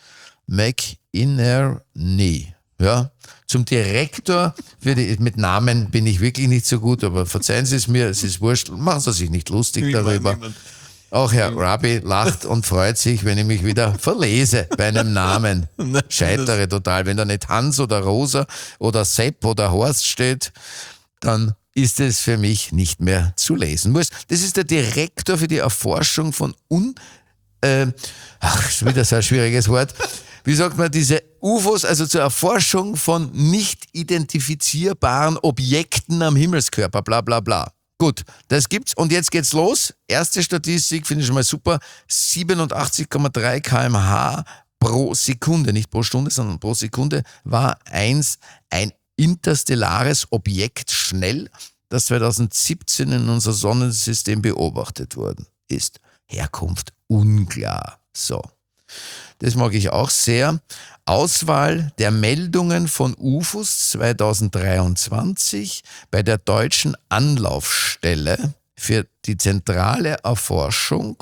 McInerney, ja, zum Direktor für die, mit Namen bin ich wirklich nicht so gut, aber verzeihen Sie es mir, es ist wurscht, machen Sie sich nicht lustig ich darüber. Auch Herr Rabi lacht und freut sich, wenn ich mich wieder verlese bei einem Namen. Scheitere total. Wenn da nicht Hans oder Rosa oder Sepp oder Horst steht, dann ist es für mich nicht mehr zu lesen. Das ist der Direktor für die Erforschung von un... Äh, ach, schon wieder so ein schwieriges Wort. Wie sagt man, diese U F Os, also zur Erforschung von nicht identifizierbaren Objekten am Himmelskörper, bla bla bla. Gut, das gibt's und jetzt geht's los. Erste Statistik, finde ich schon mal super, siebenundachtzig Komma drei Kilometer pro Stunde pro Sekunde, nicht pro Stunde, sondern pro Sekunde, war eins ein interstellares Objekt schnell, das zweitausendsiebzehn in unser Sonnensystem beobachtet worden ist. Herkunft unklar. So. Das mag ich auch sehr. Auswahl der Meldungen von U F Os zweitausenddreiundzwanzig bei der Deutschen Anlaufstelle für die zentrale Erforschung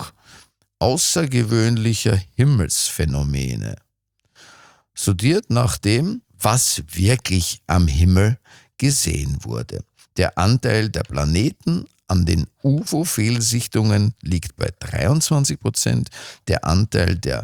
außergewöhnlicher Himmelsphänomene. Sortiert nach dem, was wirklich am Himmel gesehen wurde. Der Anteil der Planeten an den U F O-Fehlsichtungen liegt bei dreiundzwanzig Prozent, der Anteil der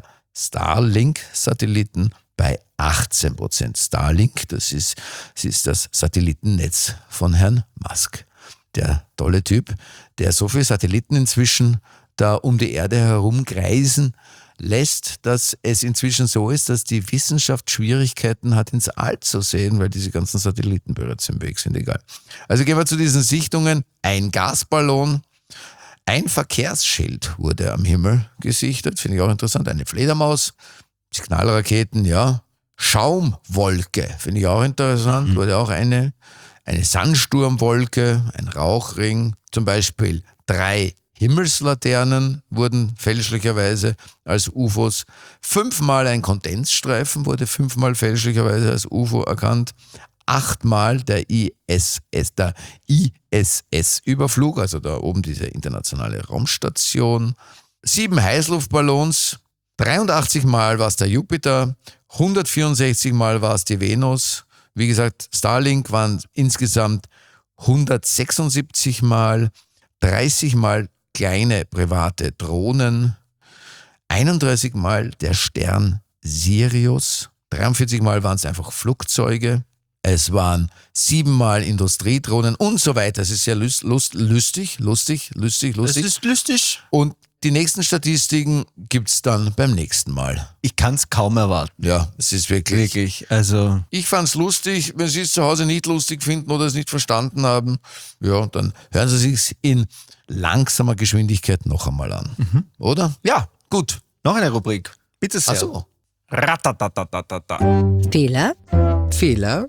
Starlink-Satelliten bei achtzehn Prozent. Starlink, das ist, das ist das Satellitennetz von Herrn Musk. Der tolle Typ, der so viele Satelliten inzwischen da um die Erde herum kreisen lässt, dass es inzwischen so ist, dass die Wissenschaft Schwierigkeiten hat, ins All zu sehen, weil diese ganzen Satelliten bereits im Weg sind. Egal. Also gehen wir zu diesen Sichtungen. Ein Gasballon, ein Verkehrsschild wurde am Himmel gesichtet, finde ich auch interessant. Eine Fledermaus, Signalraketen, ja. Schaumwolke, finde ich auch interessant, mhm. wurde auch eine. Eine Sandsturmwolke, ein Rauchring, zum Beispiel drei Himmelslaternen wurden fälschlicherweise als U F Os. Fünfmal ein Kondensstreifen wurde fünfmal fälschlicherweise als U F O erkannt. Achtmal der I S S, der I S S-Überflug, also da oben diese internationale Raumstation. Sieben Heißluftballons, dreiundachtzig Mal war es der Jupiter, hundertvierundsechzig Mal war es die Venus. Wie gesagt, Starlink waren insgesamt hundertsechsundsiebzig Mal, dreißig Mal kleine private Drohnen, einunddreißig Mal der Stern Sirius, dreiundvierzig Mal waren es einfach Flugzeuge, es waren sieben Mal Industriedrohnen und so weiter. Es ist sehr lust, lust, lustig, lustig, lustig, lustig. Es ist lustig. Und die nächsten Statistiken gibt's dann beim nächsten Mal. Ich kann es kaum erwarten. Ja, es ist wirklich... Wirklich, also... Ich fand's lustig. Wenn Sie es zu Hause nicht lustig finden oder es nicht verstanden haben, ja, dann hören Sie sich's in langsamer Geschwindigkeit noch einmal an. Mhm. Oder? Ja, gut. Noch eine Rubrik. Bitte sehr. Ach so. Ratatatatata. Fehler, Fehler,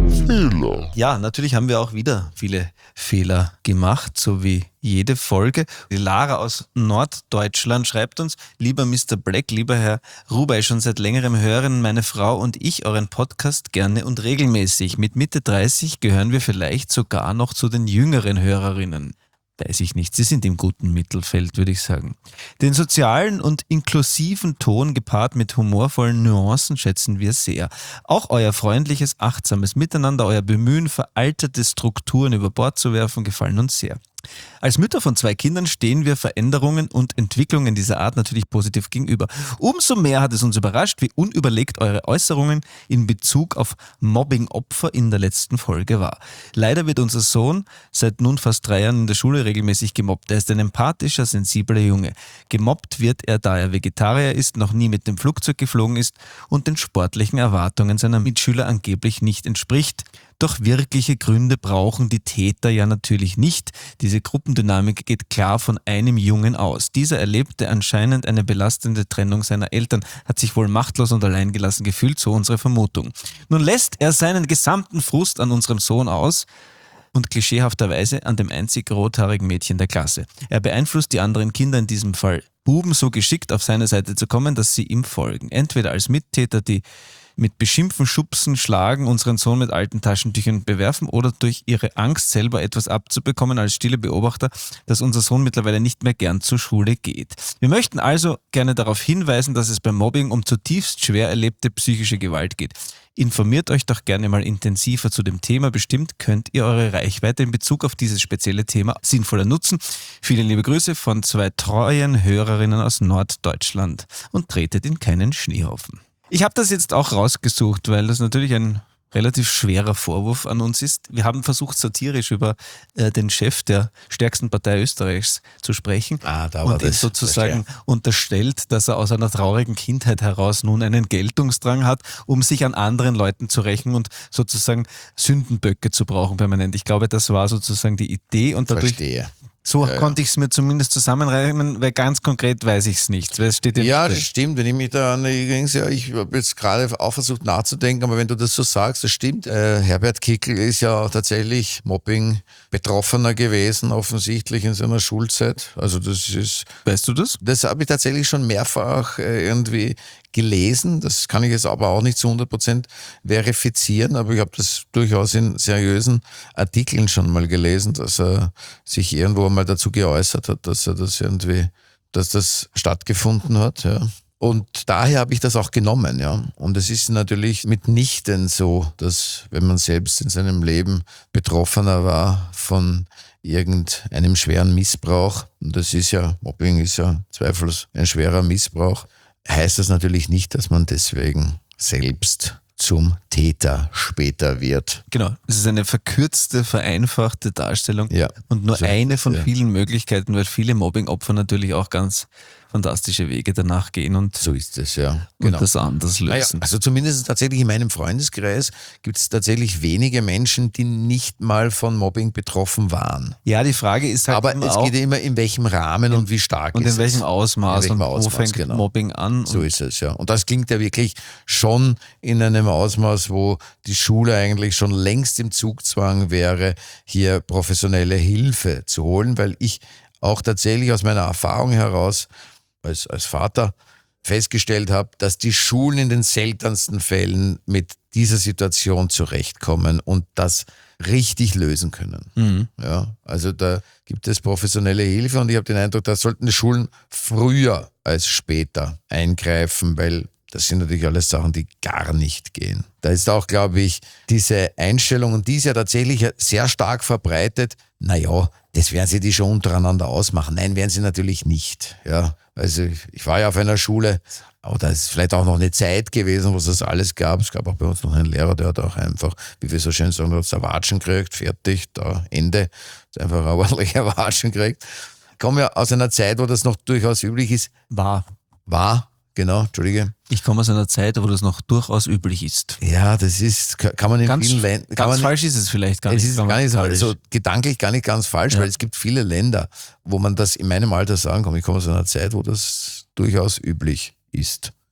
Fehler. Ja, natürlich haben wir auch wieder viele Fehler gemacht, so wie jede Folge. Die Lara aus Norddeutschland schreibt uns: Lieber Mister Black, lieber Herr Rubey, schon seit längerem hören meine Frau und ich euren Podcast gerne und regelmäßig. Mit Mitte dreißig gehören wir vielleicht sogar noch zu den jüngeren Hörerinnen. Weiß ich nicht, sie sind im guten Mittelfeld, würde ich sagen. Den sozialen und inklusiven Ton gepaart mit humorvollen Nuancen schätzen wir sehr. Auch euer freundliches, achtsames Miteinander, euer Bemühen, veraltete Strukturen über Bord zu werfen, gefallen uns sehr. Als Mütter von zwei Kindern stehen wir Veränderungen und Entwicklungen dieser Art natürlich positiv gegenüber. Umso mehr hat es uns überrascht, wie unüberlegt eure Äußerungen in Bezug auf Mobbing-Opfer in der letzten Folge war. Leider wird unser Sohn seit nun fast drei Jahren in der Schule regelmäßig gemobbt. Er ist ein empathischer, sensibler Junge. Gemobbt wird er, da er Vegetarier ist, noch nie mit dem Flugzeug geflogen ist und den sportlichen Erwartungen seiner Mitschüler angeblich nicht entspricht. Doch wirkliche Gründe brauchen die Täter ja natürlich nicht. Diese Gruppendynamik geht klar von einem Jungen aus. Dieser erlebte anscheinend eine belastende Trennung seiner Eltern, hat sich wohl machtlos und alleingelassen gefühlt, so unsere Vermutung. Nun lässt er seinen gesamten Frust an unserem Sohn aus und klischeehafterweise an dem einzig rothaarigen Mädchen der Klasse. Er beeinflusst die anderen Kinder, in diesem Fall Buben, so geschickt auf seine Seite zu kommen, dass sie ihm folgen. Entweder als Mittäter, die mit Beschimpfen, Schubsen, Schlagen unseren Sohn mit alten Taschentüchern bewerfen oder durch ihre Angst, selber etwas abzubekommen, als stille Beobachter, dass unser Sohn mittlerweile nicht mehr gern zur Schule geht. Wir möchten also gerne darauf hinweisen, dass es beim Mobbing um zutiefst schwer erlebte psychische Gewalt geht. Informiert euch doch gerne mal intensiver zu dem Thema. Bestimmt könnt ihr eure Reichweite in Bezug auf dieses spezielle Thema sinnvoller nutzen. Viele liebe Grüße von zwei treuen Hörerinnen aus Norddeutschland und tretet in keinen Schneehaufen. Ich habe das jetzt auch rausgesucht, weil das natürlich ein relativ schwerer Vorwurf an uns ist. Wir haben versucht, satirisch über äh, den Chef der stärksten Partei Österreichs zu sprechen Ah, da war und ihm das sozusagen unterstellt, dass er aus einer traurigen Kindheit heraus nun einen Geltungsdrang hat, um sich an anderen Leuten zu rächen und sozusagen Sündenböcke zu brauchen permanent. Ich glaube, das war sozusagen die Idee und dadurch... Verstehe. So Ja, ja. konnte ich es mir zumindest zusammenreimen, weil ganz konkret weiß ich es nicht. Weil es steht Ja, nicht das stimmt. Wenn ich mich da an übrigens, ja, ich habe jetzt gerade auch versucht nachzudenken, aber wenn du das so sagst, das stimmt. Äh, Herbert Kickl ist ja auch tatsächlich Mobbing-Betroffener gewesen, offensichtlich in seiner Schulzeit. Also das ist, Weißt du das? das habe ich tatsächlich schon mehrfach äh, irgendwie gelesen. Das kann ich jetzt aber auch nicht zu hundert Prozent verifizieren, aber ich habe das durchaus in seriösen Artikeln schon mal gelesen, dass er sich irgendwo mal dazu geäußert hat, dass er das irgendwie, dass das stattgefunden hat, ja. Und daher habe ich das auch genommen, ja. Und es ist natürlich mitnichten so, dass wenn man selbst in seinem Leben Betroffener war von irgendeinem schweren Missbrauch, und das ist ja, Mobbing ist ja zweifellos ein schwerer Missbrauch, heißt das natürlich nicht, dass man deswegen selbst zum Täter später wird. Genau, es ist eine verkürzte, vereinfachte Darstellung Ja. und nur Also, eine von ja. vielen Möglichkeiten, weil viele Mobbing-Opfer natürlich auch ganz fantastische Wege danach gehen und, So ist es, ja. und das anders Naja, lösen. also zumindest tatsächlich in meinem Freundeskreis gibt es tatsächlich wenige Menschen, die nicht mal von Mobbing betroffen waren. Ja, die Frage ist halt Aber immer es auch, geht ja immer, in welchem Rahmen und wie stark und ist in welchem es. Ausmaß In welchem und wo Ausmaß, fängt genau. Mobbing an. So und ist es, ja. Und das klingt ja wirklich schon in einem Ausmaß, wo die Schule eigentlich schon längst im Zugzwang wäre, hier professionelle Hilfe zu holen, weil ich auch tatsächlich aus meiner Erfahrung heraus als, als Vater festgestellt habe, dass die Schulen in den seltensten Fällen mit dieser Situation zurechtkommen und das richtig lösen können. Mhm. Ja, also da gibt es professionelle Hilfe und ich habe den Eindruck, da sollten die Schulen früher als später eingreifen, weil das sind natürlich alles Sachen, die gar nicht gehen. Da ist auch, glaube ich, diese Einstellung, und die ist ja tatsächlich sehr stark verbreitet, naja, das werden sie die schon untereinander ausmachen. Nein, werden sie natürlich nicht. Ja, also ich war ja auf einer Schule, aber da ist vielleicht auch noch eine Zeit gewesen, wo es das alles gab. Es gab auch bei uns noch einen Lehrer, der hat auch einfach, wie wir so schön sagen, hat ein Watschen gekriegt, fertig, da Ende. Hat einfach ein ordentlicher Watschen gekriegt. Ich komme ja aus einer Zeit, wo das noch durchaus üblich ist. War. War, genau, Entschuldige. Ich komme aus einer Zeit, wo das noch durchaus üblich ist. Ja, das ist, kann man in Ganz, vielen Ländern... ganz man, falsch ist es vielleicht gar Es nicht. ist wenn man gar nicht so, falsch- also gedanklich gar nicht ganz falsch, Ja. weil es gibt viele Länder, wo man das in meinem Alter sagen kann. Ich komme aus einer Zeit, wo das durchaus üblich ist.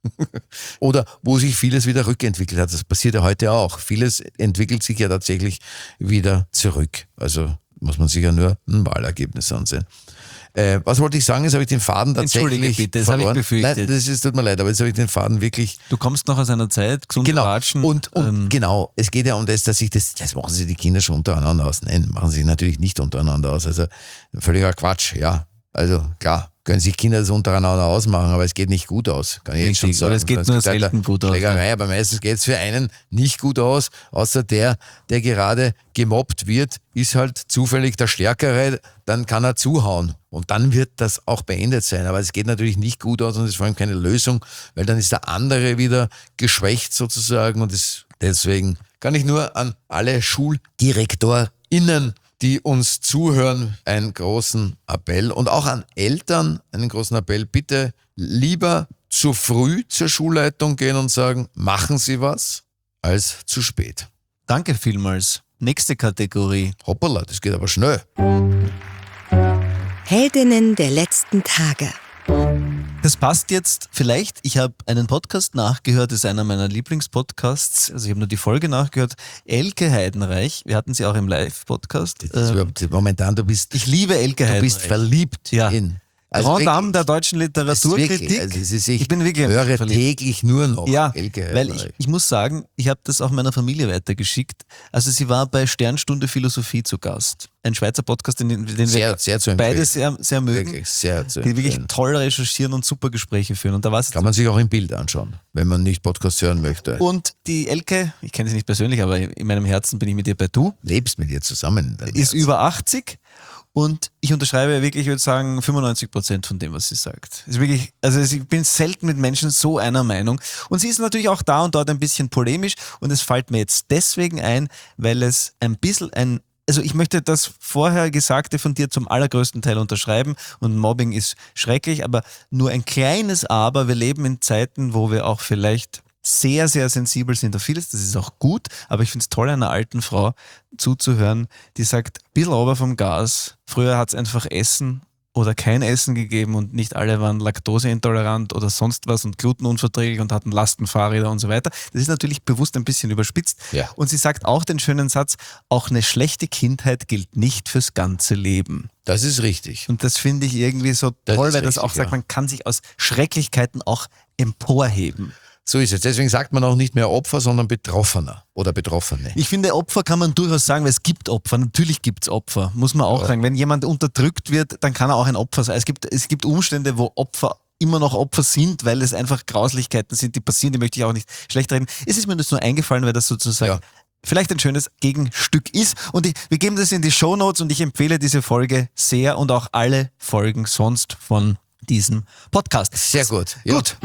Oder wo sich vieles wieder rückentwickelt hat. Das passiert ja heute auch. Vieles entwickelt sich ja tatsächlich wieder zurück. Also muss man sich ja nur ein Wahlergebnis ansehen. Äh, was wollte ich sagen? Jetzt habe ich den Faden tatsächlich Entschuldige bitte, das habe ich befürchtet. Nein, das ist, tut mir leid, aber jetzt habe ich den Faden wirklich... Du kommst noch aus einer Zeit, gesund Genau, quatschen. und, und ähm, genau, es geht ja um das, dass sich das, das machen sich die Kinder schon untereinander aus. Nein, machen sie natürlich nicht untereinander aus. Also völliger Quatsch, ja. Also klar, können sich Kinder das untereinander ausmachen, aber es geht nicht gut aus. Kann ich jetzt schon Richtig, sagen. oder es geht Das nur ist halt selten eine gut aus, Schlägerei, aber meistens geht es für einen nicht gut aus, außer der, der gerade gemobbt wird, ist halt zufällig der Stärkere, dann kann er zuhauen. Und dann wird das auch beendet sein. Aber es geht natürlich nicht gut aus und es ist vor allem keine Lösung, weil dann ist der andere wieder geschwächt sozusagen. Und das, deswegen kann ich nur an alle SchuldirektorInnen, die uns zuhören, einen großen Appell und auch an Eltern einen großen Appell. Bitte lieber zu früh zur Schulleitung gehen und sagen, machen Sie was, als zu spät. Danke vielmals. Nächste Kategorie. Hoppala, das geht aber schnell. Heldinnen der letzten Tage. Das passt jetzt vielleicht. Ich habe einen Podcast nachgehört, das ist einer meiner Lieblingspodcasts. Also ich habe nur die Folge nachgehört. Elke Heidenreich, wir hatten sie auch im Live-Podcast. Das ist Äh, überhaupt, momentan, du bist, ich liebe Elke du Heidenreich. bist verliebt Ja. in. Also Grand wirklich, Dame der deutschen es ist Literaturkritik. wirklich, also es ist, ich, Ich bin wirklich höre verliebt. täglich nur noch Ja, Elke weil ich, Heidenreich. ich muss sagen, ich habe das auch meiner Familie weitergeschickt. Also sie war bei Sternstunde Philosophie zu Gast. Ein Schweizer Podcast, den, den wir Sehr, sehr zu empfehlen. beide sehr, sehr mögen. Wirklich sehr zu Die wirklich empfehlen. toll recherchieren und super Gespräche führen. Und da war es Kann man sich auch im Bild anschauen, wenn man nicht Podcast hören möchte. Und die Elke, ich kenne sie nicht persönlich, aber in meinem Herzen bin ich mit ihr bei Du, Lebst mit ihr zusammen. in deinem ist Herzen. über achtzig und ich unterschreibe wirklich, ich würde sagen, fünfundneunzig Prozent von dem, was sie sagt. Ist wirklich, also ich bin selten mit Menschen so einer Meinung. Und sie ist natürlich auch da und dort ein bisschen polemisch und es fällt mir jetzt deswegen ein, weil es ein bisschen ein Also ich möchte das vorher Gesagte von dir zum allergrößten Teil unterschreiben und Mobbing ist schrecklich, aber nur ein kleines Aber. Wir leben in Zeiten, wo wir auch vielleicht sehr, sehr sensibel sind auf vieles. Das ist auch gut, aber ich finde es toll, einer alten Frau zuzuhören, die sagt, ein bisschen runter vom Gas. Früher hat es einfach Essen oder kein Essen gegeben und nicht alle waren laktoseintolerant oder sonst was und glutenunverträglich und hatten Lastenfahrräder und so weiter. Das ist natürlich bewusst ein bisschen überspitzt. Ja. Und sie sagt auch den schönen Satz, auch eine schlechte Kindheit gilt nicht fürs ganze Leben. Das ist richtig. Und das finde ich irgendwie so Das toll, ist weil das richtig, auch sagt, ja. man kann sich aus Schrecklichkeiten auch emporheben. So ist es. Deswegen sagt man auch nicht mehr Opfer, sondern Betroffener oder Betroffene. Ich finde, Opfer kann man durchaus sagen, weil es gibt Opfer. Natürlich gibt es Opfer, muss man auch sagen. Wenn jemand unterdrückt wird, dann kann er auch ein Opfer sein. Es gibt, es gibt Umstände, wo Opfer immer noch Opfer sind, weil es einfach Grauslichkeiten sind, die passieren, die möchte ich auch nicht schlecht reden. Es ist mir das nur eingefallen, weil das sozusagen Ja. vielleicht ein schönes Gegenstück ist. Und ich, wir geben das in die Shownotes und ich empfehle diese Folge sehr und auch alle Folgen sonst von diesem Podcast. Sehr gut. Ja. Gut.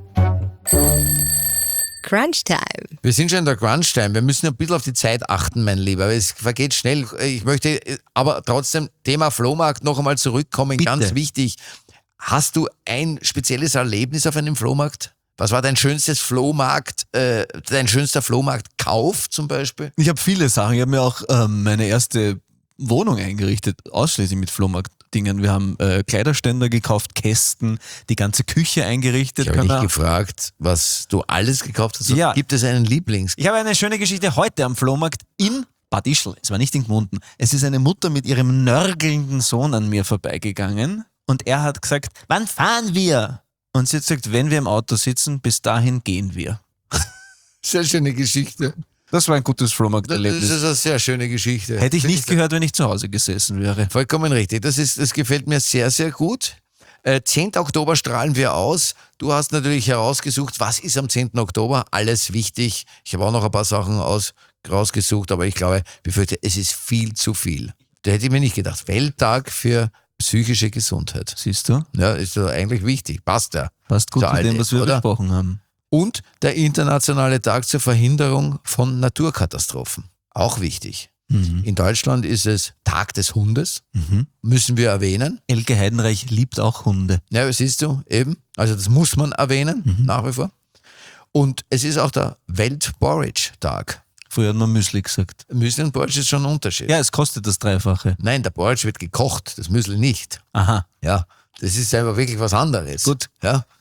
Crunch Time. Wir sind schon in der Crunch-Time. Wir müssen ein bisschen auf die Zeit achten, mein Lieber. Es vergeht schnell. Ich möchte aber trotzdem Thema Flohmarkt noch einmal zurückkommen. Bitte. Ganz wichtig. Hast du ein spezielles Erlebnis auf einem Flohmarkt? Was war dein schönstes Flohmarkt, äh, dein schönster Flohmarktkauf zum Beispiel? Ich habe viele Sachen. Ich habe mir auch ähm, meine erste Wohnung eingerichtet, ausschließlich mit Flohmarktdingen. Wir haben äh, Kleiderständer gekauft, Kästen, die ganze Küche eingerichtet. Ich habe Kann dich man- gefragt, was du alles gekauft hast. Ja. Gibt es einen Lieblings? Ich habe eine schöne Geschichte heute am Flohmarkt in Bad Ischl. Es war nicht in Gmunden. Es ist eine Mutter mit ihrem nörgelnden Sohn an mir vorbeigegangen und er hat gesagt, wann fahren wir? Und sie hat gesagt, wenn wir im Auto sitzen, bis dahin gehen wir. Sehr schöne Geschichte. Das war ein gutes Das Flohmarkterlebnis. ist eine sehr schöne Geschichte. Hätte ich nicht gehört, wenn ich zu Hause gesessen wäre. Vollkommen richtig. Das, ist, das gefällt mir sehr, sehr gut. Äh, zehnten Oktober strahlen wir aus. Du hast natürlich herausgesucht, was ist am zehnten Oktober? Alles wichtig. Ich habe auch noch ein paar Sachen aus, rausgesucht, aber ich glaube, befürchte, es ist viel zu viel. Da hätte ich mir nicht gedacht. Welttag für psychische Gesundheit. Siehst du? Ja, ist ja eigentlich wichtig. Passt ja. Passt gut So zu dem, alt, was wir oder? besprochen haben. Und der internationale Tag zur Verhinderung von Naturkatastrophen. Auch wichtig. Mhm. In Deutschland ist es Tag des Hundes. Müssen wir erwähnen. Elke Heidenreich liebt auch Hunde. Ja, siehst du, eben. Also das muss man erwähnen, nach wie vor. Und es ist auch der Welt-Porridge-Tag. Früher hat man Müsli gesagt. Müsli und Porridge ist schon ein Unterschied. Ja, es kostet das Dreifache. Nein, der Porridge wird gekocht, das Müsli nicht. Aha. Ja, das ist einfach wirklich was anderes. Gut. Ja,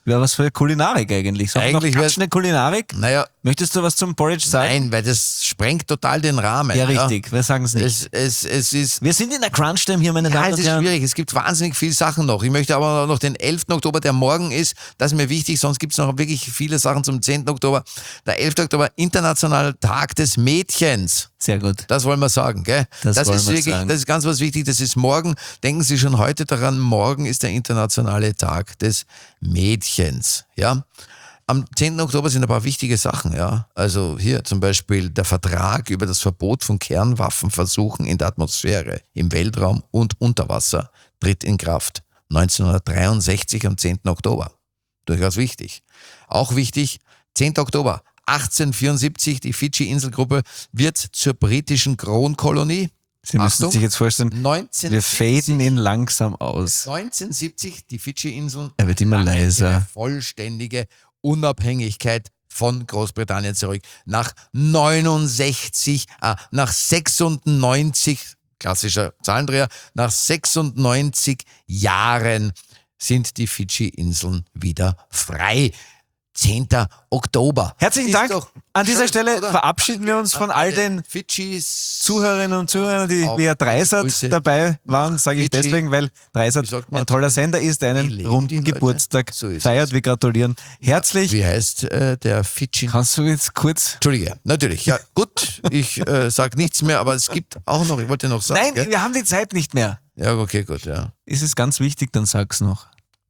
wäre was für Kulinarik eigentlich. So, Eigentlich noch wär's- eine Kulinarik. Naja, Möchtest du was zum Porridge sagen? nein, weil das sprengt total den Rahmen. Ja, richtig. Wir sagen es nicht. Es, es, es ist... Wir sind in der Crunch-Time hier, meine Ja, Damen es und ist Herren. schwierig. Es gibt wahnsinnig viele Sachen noch. Ich möchte aber noch den elften Oktober, der morgen ist, das ist mir wichtig, sonst gibt es noch wirklich viele Sachen zum zehnten Oktober. Der elfte Oktober, Internationaler Tag des Mädchens. Sehr gut. Das wollen wir sagen, gell? Das wollen ist wir wirklich, sagen. das ist ganz was wichtig. Das ist morgen. Denken Sie schon heute daran, morgen ist der Internationale Tag des Mädchens, ja? Am zehnten Oktober sind ein paar wichtige Sachen, ja. Also hier zum Beispiel der Vertrag über das Verbot von Kernwaffenversuchen in der Atmosphäre, im Weltraum und unter Wasser tritt in Kraft. neunzehnhundertdreiundsechzig am zehnten Oktober. Durchaus wichtig. Auch wichtig, zehnten Oktober achtzehnhundertvierundsiebzig, die Fidschi-Inselgruppe wird zur britischen Kronkolonie. Sie müssen Achtung, sich jetzt vorstellen, wir neunzehnhundertsiebzig faden ihn langsam aus. neunzehnhundertsiebzig, die Fidschi-Inseln. Er wird immer erlangen leiser. ihre vollständige Unabhängigkeit von Großbritannien zurück. Nach neunundsechzig, ah, nach sechsundneunzig, klassischer Zahlendreher, nach sechsundneunzig Jahren sind die Fidschi-Inseln wieder frei. zehnten Oktober. Herzlichen Ist Dank. doch An dieser schön, Stelle oder? verabschieden wir uns von all den Fidschis Zuhörerinnen und Zuhörern, die Auch via Dreisat Grüße. dabei waren, sage ich Fidschi. deswegen, weil Dreisat Wie sagt man? ein toller Sender ist, der Die einen leben die runden Leute. Geburtstag So ist feiert. es. Wir gratulieren herzlich. Wie heißt äh, der Fidschi? Kannst du jetzt kurz... Entschuldige, natürlich. Ja, gut, ich äh, sage nichts mehr, aber es gibt auch noch, ich wollte noch sagen. Nein, gell? wir haben die Zeit nicht mehr. Ja, okay, gut, ja. Ist es ganz wichtig, dann sag's noch.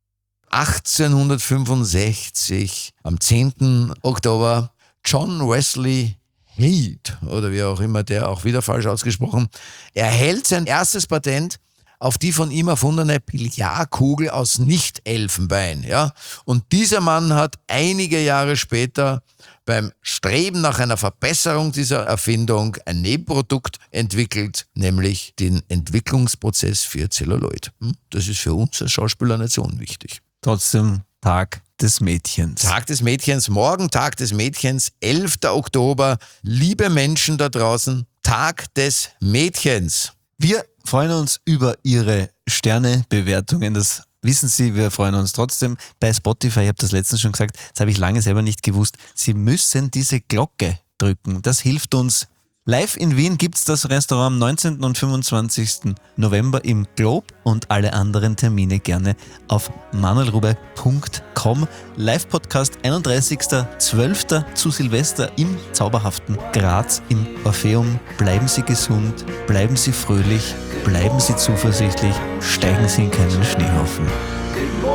achtzehnhundertfünfundsechzig, am zehnten Oktober, John Wesley Heath, oder wie auch immer der, auch wieder falsch ausgesprochen, erhält sein erstes Patent auf die von ihm erfundene Billardkugel aus Nicht-Elfenbein. Ja? Und dieser Mann hat einige Jahre später beim Streben nach einer Verbesserung dieser Erfindung ein Nebenprodukt entwickelt, nämlich den Entwicklungsprozess für Zelluloid. Hm? Das ist für uns als Schauspieler nicht so unwichtig. Trotzdem Tag des Mädchens. Tag des Mädchens, morgen Tag des Mädchens, elfter Oktober. Liebe Menschen da draußen, Tag des Mädchens. Wir freuen uns über Ihre Sternebewertungen. Das wissen Sie, wir freuen uns trotzdem. Bei Spotify, ich habe das letztens schon gesagt, das habe ich lange selber nicht gewusst, Sie müssen diese Glocke drücken. Das hilft uns. Live in Wien gibt es das Restaurant am neunzehnten und fünfundzwanzigsten November im Globe und alle anderen Termine gerne auf manuelrube punkt com. Live-Podcast einunddreißigsten zwölften zu Silvester im zauberhaften Graz im Orpheum. Bleiben Sie gesund, bleiben Sie fröhlich, bleiben Sie zuversichtlich, steigen Sie in keinen Schneehaufen.